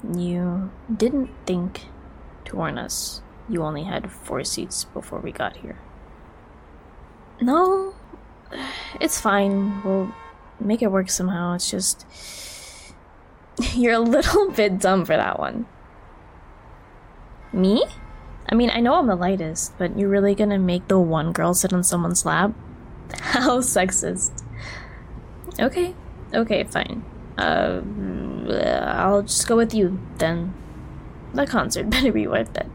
You didn't think to warn us you only had 4 seats before we got here. No, it's fine. We'll make it work somehow. It's just... You're a little bit dumb for that one. Me? I mean, I know I'm the lightest, but you're really gonna make the one girl sit on someone's lap? How sexist. Okay, fine. I'll just go with you, then. The concert better be worth it.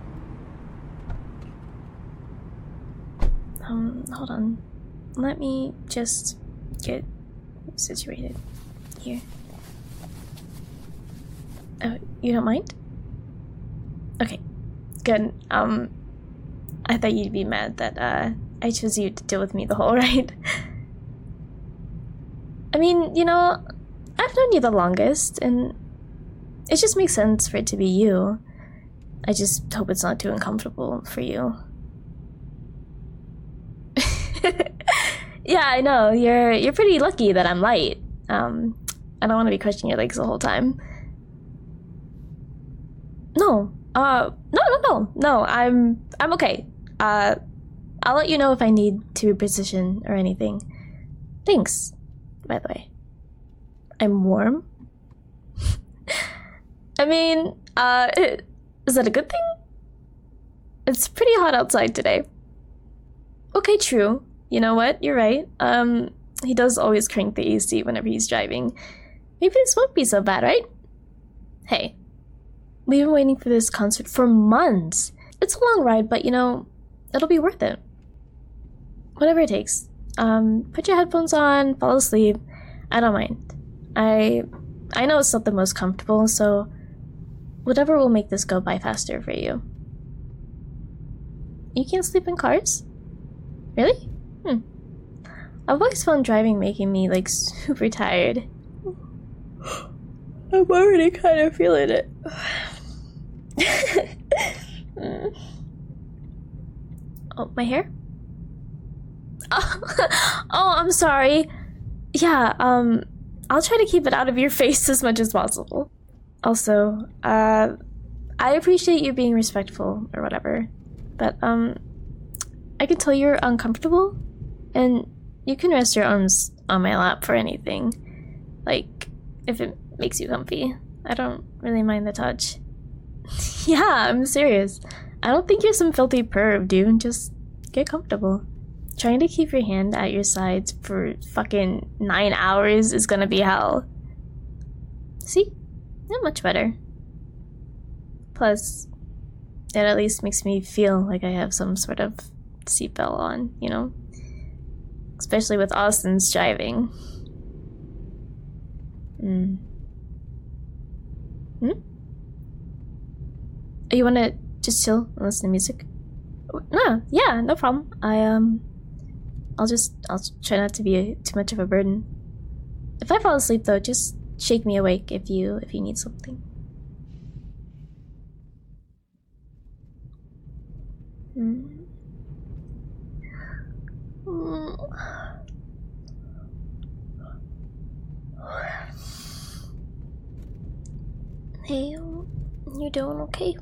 Hold on. Let me just get situated here. Oh, you don't mind? Okay, good. I thought you'd be mad that, I chose you to deal with me the whole ride. I mean, you know, I've known you the longest, and it just makes sense for it to be you. I just hope it's not too uncomfortable for you. Yeah, I know. You're pretty lucky that I'm light. I don't want to be crushing your legs the whole time. No. No. I'm okay. I'll let you know if I need to reposition or anything. Thanks, by the way. I'm warm? I mean, is that a good thing? It's pretty hot outside today. Okay, true. You know what? You're right. He does always crank the AC whenever he's driving. Maybe this won't be so bad, right? Hey, we've been waiting for this concert for months. It's a long ride, but you know, it'll be worth it. Whatever it takes. Put your headphones on, fall asleep. I don't mind. I know it's not the most comfortable, so whatever will make this go by faster for you. You can't sleep in cars? Really? I've always found driving making me, like, super tired. I'm already kind of feeling it. Oh, my hair? Oh, I'm sorry. Yeah, I'll try to keep it out of your face as much as possible. Also, I appreciate you being respectful or whatever, but, I can tell you're uncomfortable, and you can rest your arms on my lap for anything. Like, if it makes you comfy. I don't really mind the touch. Yeah, I'm serious. I don't think you're some filthy perv, dude. Just get comfortable. Trying to keep your hand at your sides for fucking 9 hours is gonna be hell. See? Not much better. Plus, it at least makes me feel like I have some sort of seatbelt on, you know? Especially with Austin's driving. You wanna just chill and listen to music? No, yeah, no problem. I'll try not to be too much of a burden. If I fall asleep though, just shake me awake if you need something. Hey, you doing okay?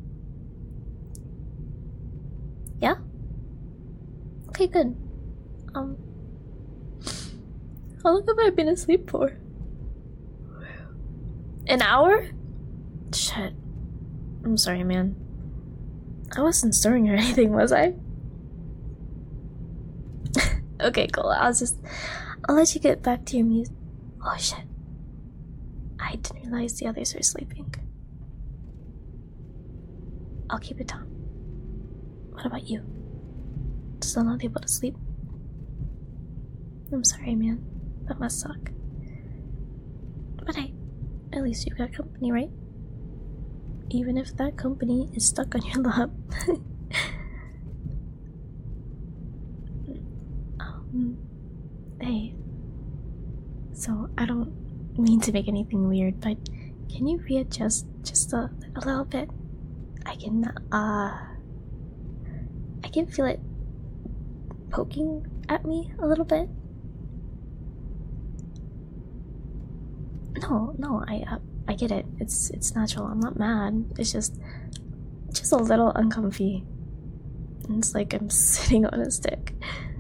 Yeah? Okay, good. How long have I been asleep for? An hour? Shit. I'm sorry, man. I wasn't snoring or anything, was I? Okay, cool. I'll let you get back to your music. Oh shit. I didn't realize the others were sleeping. I'll keep it on. What about you? Still not able to sleep? I'm sorry, man. That must suck. But hey, at least you've got company, right? Even if that company is stuck on your lap. Hey. So, I don't mean to make anything weird, but can you readjust just a little bit? I can feel it poking at me a little bit. No, I I get it. It's natural. I'm not mad. It's just a little uncomfy. It's like I'm sitting on a stick.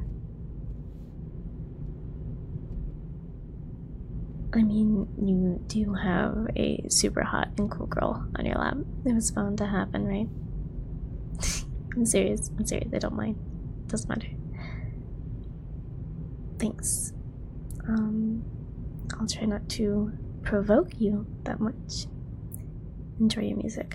I mean, you do have a super hot and cool girl on your lap. It was bound to happen, right? I'm serious. I don't mind. Doesn't matter. Thanks. I'll try not to provoke you that much. Enjoy your music.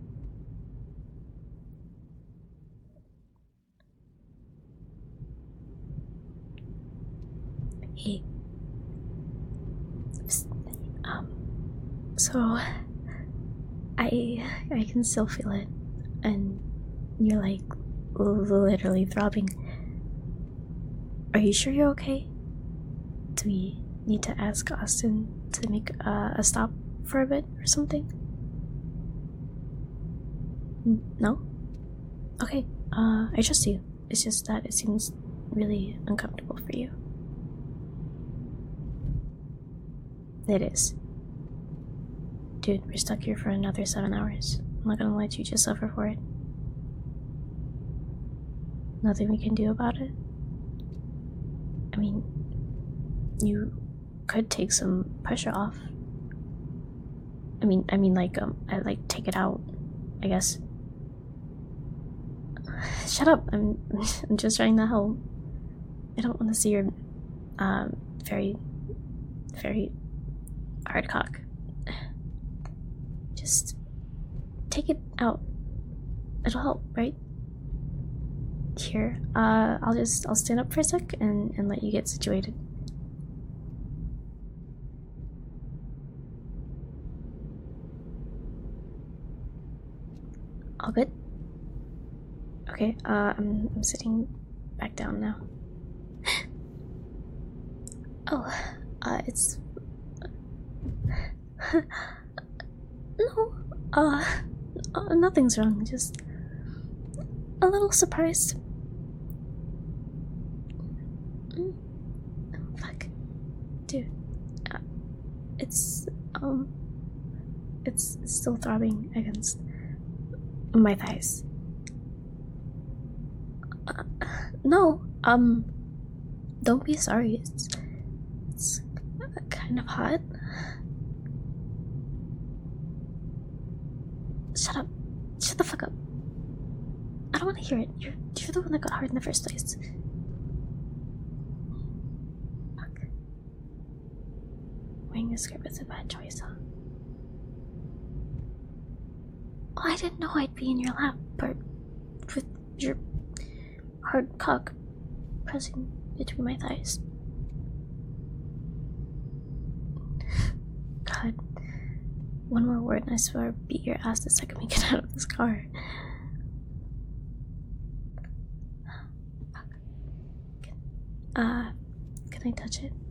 Hey. So I can still feel it, and you're like literally throbbing. Are you sure you're okay? Do we need to ask Austin to make a stop for a bit or something? No? Okay, I trust you. It's just that it seems really uncomfortable for you. It is. Dude, we're stuck here for another 7 hours. I'm not gonna let you just suffer for it. Nothing we can do about it? I mean, you could take some pressure off. I mean, I take it out, I guess. Shut up! I'm just trying to help. I don't want to see your, very hard cock. Just take it out. It'll help, right? Here, I'll stand up for a sec and let you get situated. All good? Okay, I'm sitting back down now. Oh, it's... No, nothing's wrong, just a little surprised. Fuck. Dude, it's still throbbing against my thighs. No, don't be sorry, it's kind of hot. Shut up. Shut the fuck up. I don't want to hear it. You're the one that got hard in the first place. Fuck. Wearing a skirt was a bad choice, huh? Oh, I didn't know I'd be in your lap, but with your hard cock pressing between my thighs. God. One more word and I swear I'll beat your ass the second we get out of this car. Can I touch it?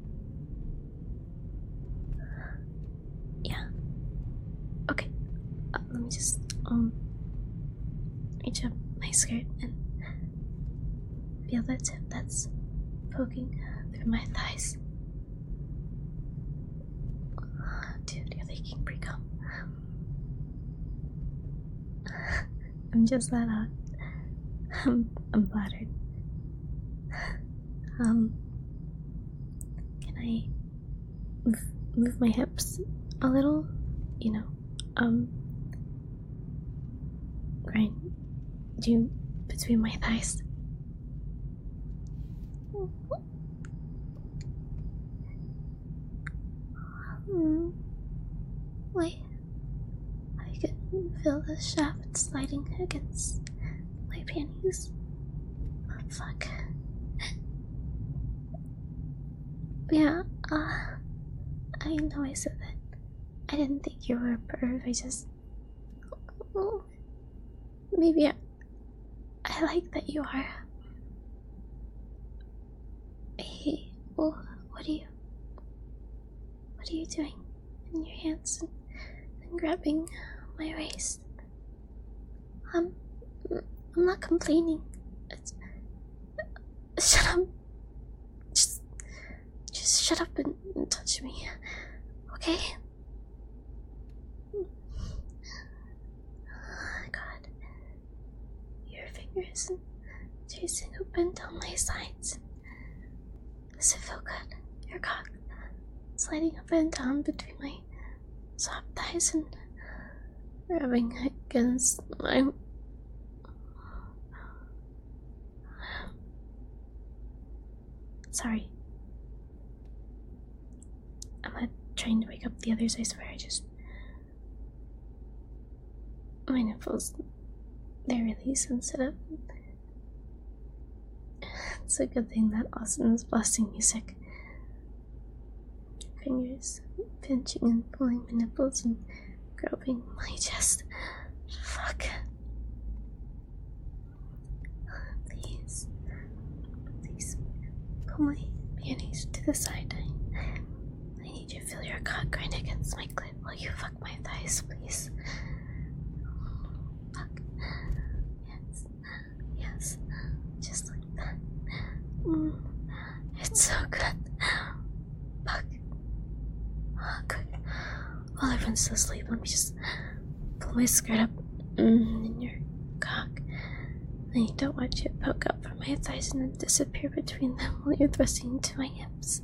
Yeah. Okay. Let me just, reach up my skirt and feel the tip that's poking through my thighs. Dude, you're leaking pre-cum. I'm just that hot. I'm flattered. Can I move my hips a little? You know, grind you between my thighs. Wait, I can feel the shaft sliding against my panties. Oh, fuck. Yeah, I know I said that. I didn't think you were a perv, I just... Oh, maybe I like that you are. Hey, well, what are you doing in your hands and grabbing my waist? I'm not complaining. Shut up. Just shut up and touch me, okay? fingers and tracing up and down my sides. Does it feel good? Your cock sliding up and down between my soft thighs and rubbing against my... Sorry. I'm not trying to wake up the others, I swear. My nipples, they're really sensitive. It's a good thing that Austin is blasting music. Fingers pinching and pulling my nipples and groping my chest. Fuck. Please pull my panties to the side. I need you to feel your cock grind against my clit while you fuck my thighs, please. Fuck. Yes, just like that. It's so good. Fuck. Oh, good. While everyone's still asleep, let me just pull my skirt up in your cock. I need to watch it poke up from my thighs and then disappear between them while you're thrusting into my hips.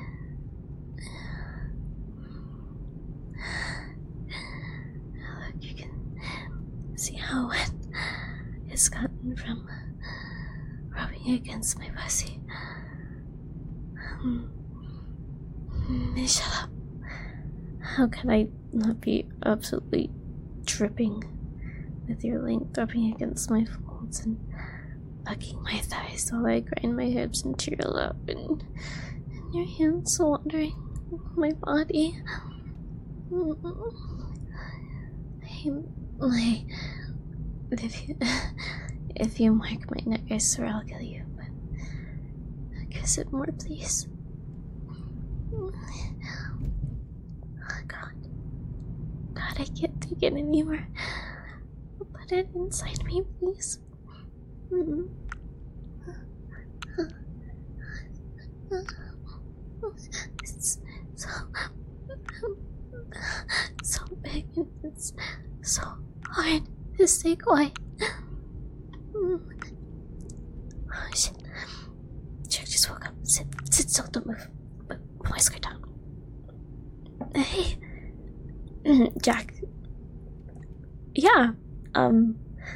Look, you can see how wet it's gotten from rubbing against my pussy. Shut up. How can I not be absolutely dripping with your length rubbing against my folds and bucking my thighs while I grind my hips into your lap and your hands wandering my body? If you mark my neck, I swear I'll kill you, but kiss it more, please. God, I can't take it anymore. Put it inside me, please. It's so big and it's so hard to stay quiet. Oh shit. Jack just woke up. Sit still, don't move. Put my skirt down. Hey. Jack. Yeah. I'm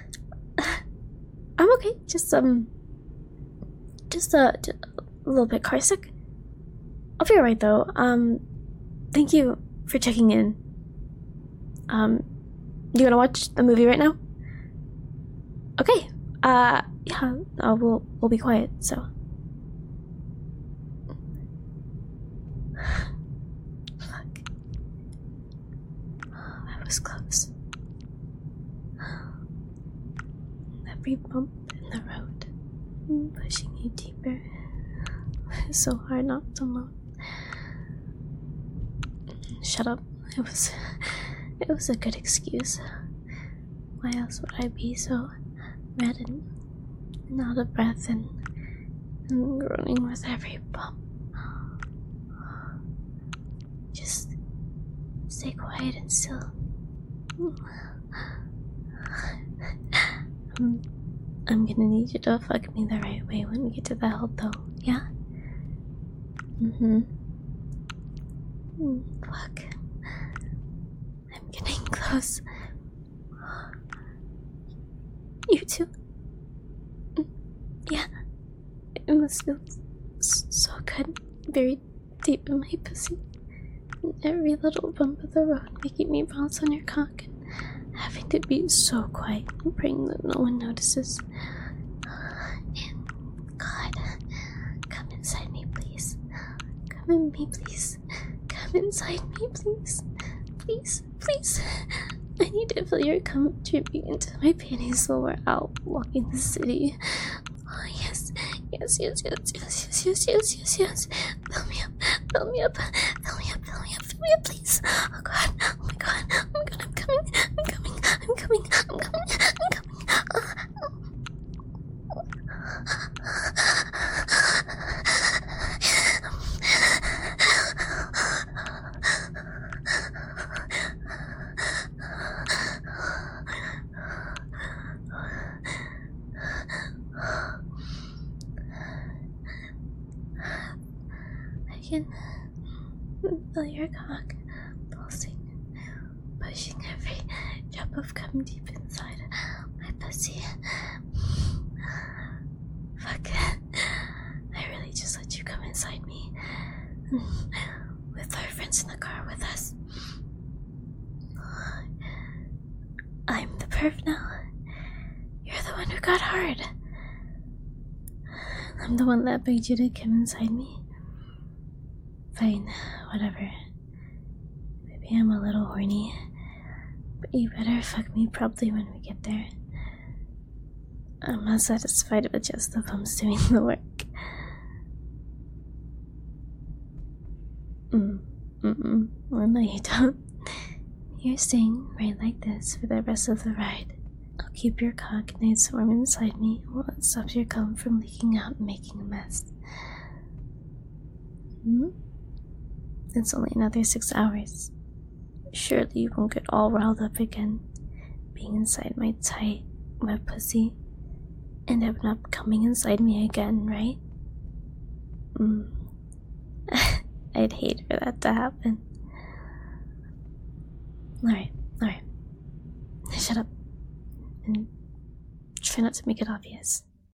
okay. Just a little bit car sick. I'll be alright though. Thank you for checking in. You gonna watch the movie right now? Okay. Yeah. We'll be quiet. So. Fuck. That was close. Every bump in the road, pushing you deeper. It's so hard not to moan. Shut up. It was a good excuse. Why else would I be so red and out of breath and groaning with every bump? Just stay quiet and still. I'm gonna need you to fuck me the right way when we get to the hell though, yeah? Fuck. I'm getting close. You too? Yeah. It must feel so good, very deep in my pussy. And every little bump of the road making me bounce on your cock and having to be so quiet and praying that no one notices. God, come inside me, please. Come in me, please. Come inside me, please. Please, please. I need to feel your cum dripping into my panties while we're out walking the city. Oh, yes. Yes. Fill me up, please. Oh god, oh my god, I'm coming. can feel your cock pulsing, pushing every drop of cum deep inside my pussy. Fuck. I really just let you come inside me. With our friends in the car with us. I'm the perv now. You're the one who got hard. I'm the one that begged you to come inside me. Fine, whatever. Maybe I'm a little horny, but you better fuck me properly when we get there. I'm not satisfied with just the thumbs doing the work. Well, no, you don't. You're staying right like this for the rest of the ride. I'll keep your cock nice warm inside me while it stops your cum from leaking out and making a mess. It's only another 6 hours. Surely you won't get all riled up again, being inside my tight, wet pussy, and end up coming inside me again, right? I'd hate for that to happen. Alright. Shut up. And try not to make it obvious.